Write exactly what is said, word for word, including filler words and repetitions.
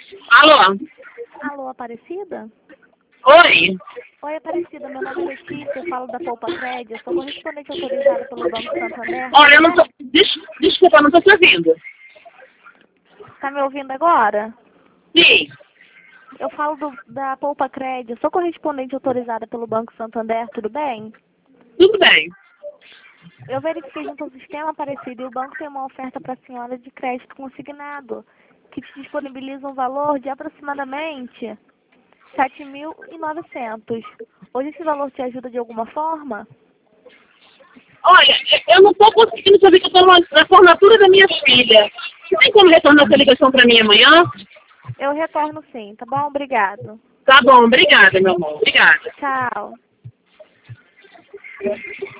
Alô? Alô, Aparecida? Oi? Oi, Aparecida, meu nome é Letícia, eu falo da Poupa Crédito, sou correspondente autorizada pelo Banco Santander. Olha, eu não tô... Des... Desculpa, eu não tô te ouvindo. Tá me ouvindo agora? Sim. Eu falo do, da Poupa Crédito, sou correspondente autorizada pelo Banco Santander, tudo bem? Tudo bem. Eu verifiquei junto ao sistema, Aparecida, e o banco tem uma oferta para a senhora de crédito consignado, que te disponibiliza um valor de aproximadamente sete mil e novecentos. Hoje esse valor te ajuda de alguma forma? Olha, eu não tô conseguindo saber que eu tô na formatura da minha filha. Você tem como retornar essa ligação pra mim amanhã? Eu retorno sim, tá bom? Obrigado. Tá bom, obrigada, meu amor. Obrigada. Tchau.